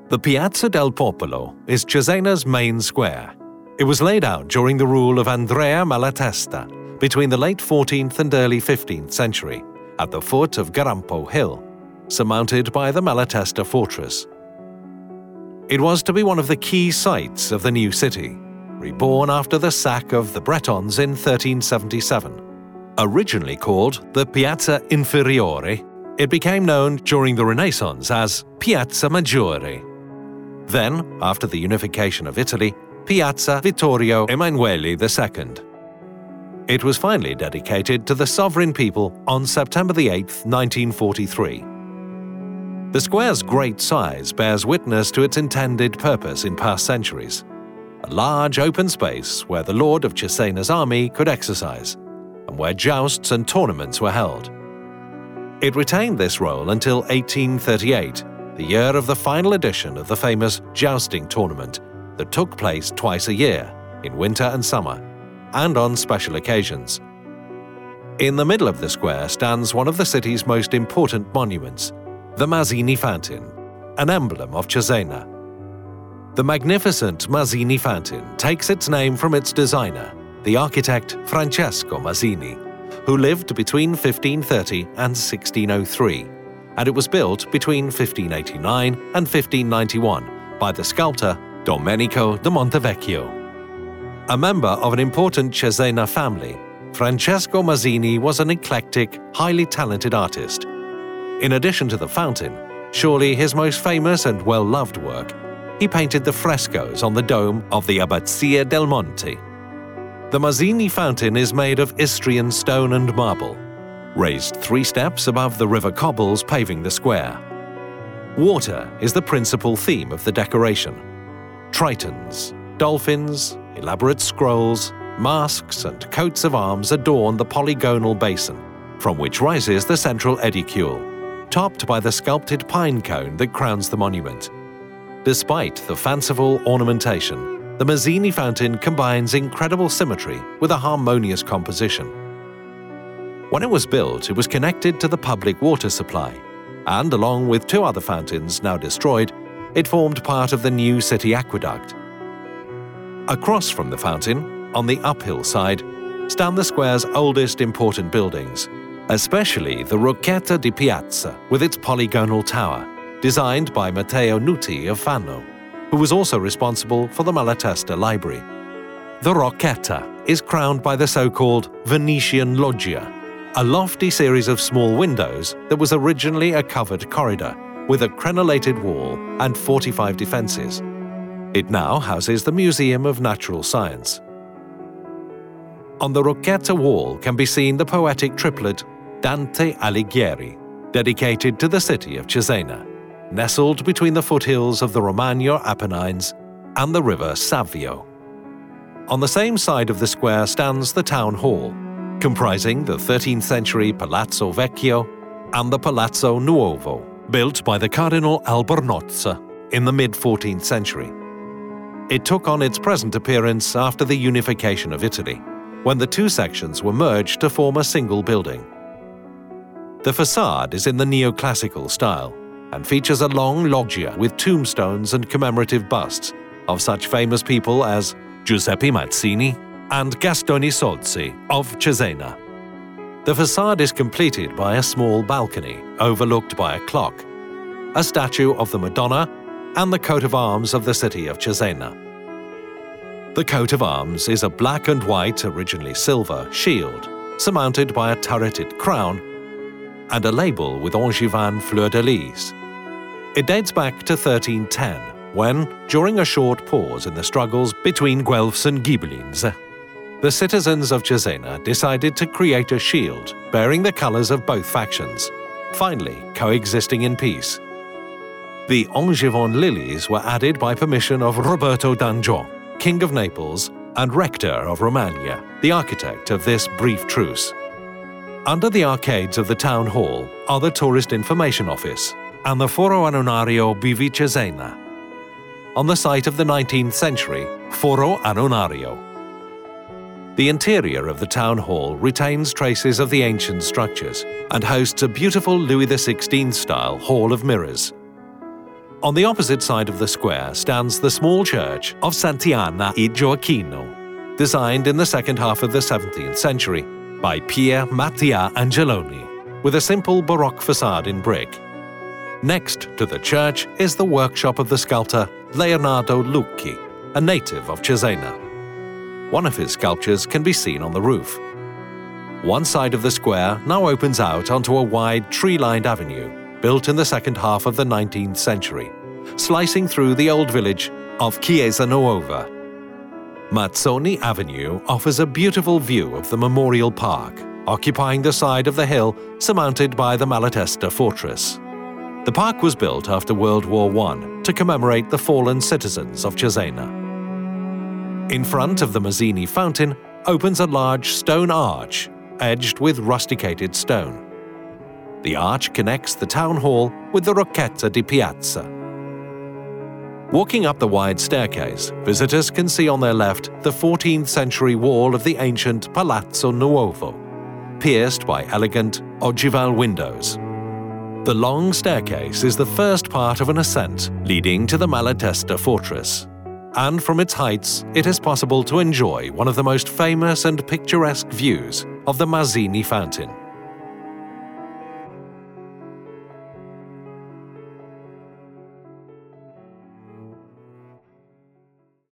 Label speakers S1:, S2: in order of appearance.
S1: The Piazza del Popolo is Cesena's main square. It was laid out during the rule of Andrea Malatesta between the late 14th and early 15th century at the foot of Garampo Hill, surmounted by the Malatesta fortress. It was to be one of the key sites of the new city, reborn after the sack of the Bretons in 1377. Originally called the Piazza Inferiore, it became known during the Renaissance as Piazza Maggiore. Then, after the unification of Italy, Piazza Vittorio Emanuele II. It was finally dedicated to the sovereign people on September 8, 1943. The square's great size bears witness to its intended purpose in past centuries: a large open space where the lord of Cesena's army could exercise, and where jousts and tournaments were held. It retained this role until 1838, the year of the final edition of the famous jousting tournament that took place twice a year, in winter and summer, and on special occasions. In the middle of the square stands one of the city's most important monuments, the Mazzini Fountain, an emblem of Cesena. The magnificent Mazzini Fountain takes its name from its designer, the architect Francesco Mazzini, who lived between 1530 and 1603, and it was built between 1589 and 1591 by the sculptor Domenico da Montevecchio. A member of an important Cesena family, Francesco Mazzini was an eclectic, highly talented artist. In addition to the fountain, surely his most famous and well-loved work, he painted the frescoes on the dome of the Abbazia del Monte. The Mazzini Fountain is made of Istrian stone and marble, raised 3 steps above the river cobbles paving the square. Water is the principal theme of the decoration. Tritons, dolphins, elaborate scrolls, masks and coats of arms adorn the polygonal basin, from which rises the central edicule, topped by the sculpted pine cone that crowns the monument. Despite the fanciful ornamentation, the Mazzini Fountain combines incredible symmetry with a harmonious composition. When it was built, it was connected to the public water supply, and along with 2 other fountains now destroyed, it formed part of the new city aqueduct. Across from the fountain, on the uphill side, stand the square's oldest important buildings, especially the Rocchetta di Piazza with its polygonal tower, designed by Matteo Nuti of Fano, who was also responsible for the Malatesta Library. The Rocchetta is crowned by the so-called Venetian Loggia, a lofty series of small windows that was originally a covered corridor with a crenellated wall and 45 defenses. It now houses the Museum of Natural Science. On the Rocchetta wall can be seen the poetic triplet Dante Alighieri, dedicated to the city of Cesena, nestled between the foothills of the Romagna Apennines and the river Savio. On the same side of the square stands the town hall, comprising the 13th century Palazzo Vecchio and the Palazzo Nuovo, built by the Cardinal Albornoz in the mid-14th century. It took on its present appearance after the unification of Italy, when the 2 sections were merged to form a single building. The facade is in the neoclassical style and features a long loggia with tombstones and commemorative busts of such famous people as Giuseppe Mazzini and Gastone Sozzi of Cesena. The facade is completed by a small balcony overlooked by a clock, a statue of the Madonna, and the coat of arms of the city of Cesena. The coat of arms is a black and white, originally silver, shield, surmounted by a turreted crown and a label with Angevin fleur-de-lis. It dates back to 1310, when, during a short pause in the struggles between Guelphs and Ghibellines, the citizens of Cesena decided to create a shield bearing the colors of both factions, finally coexisting in peace. The Angevin lilies were added by permission of Roberto d'Anjou, King of Naples and Rector of Romagna, the architect of this brief truce. Under the arcades of the town hall are the Tourist Information Office and the Foro Annonario BV Cesena. On the site of the 19th century Foro Annonario. The interior of the town hall retains traces of the ancient structures and hosts a beautiful Louis XVI-style Hall of Mirrors. On the opposite side of the square stands the small church of Sant'Anna e Gioacchino, designed in the second half of the 17th century by Pier Mattia Angeloni, with a simple Baroque facade in brick. Next to the church is the workshop of the sculptor Leonardo Lucchi, a native of Cesena. One of his sculptures can be seen on the roof. One side of the square now opens out onto a wide tree-lined avenue, built in the second half of the 19th century, slicing through the old village of Chiesa Nuova. Mazzoni Avenue offers a beautiful view of the Memorial Park, occupying the side of the hill surmounted by the Malatesta fortress. The park was built after World War I to commemorate the fallen citizens of Cesena. In front of the Mazzini fountain opens a large stone arch, edged with rusticated stone. The arch connects the town hall with the Rocchetta di Piazza. Walking up the wide staircase, visitors can see on their left the 14th century wall of the ancient Palazzo Nuovo, pierced by elegant ogival windows. The long staircase is the first part of an ascent leading to the Malatesta fortress, and from its heights it is possible to enjoy one of the most famous and picturesque views of the Mazzini fountain.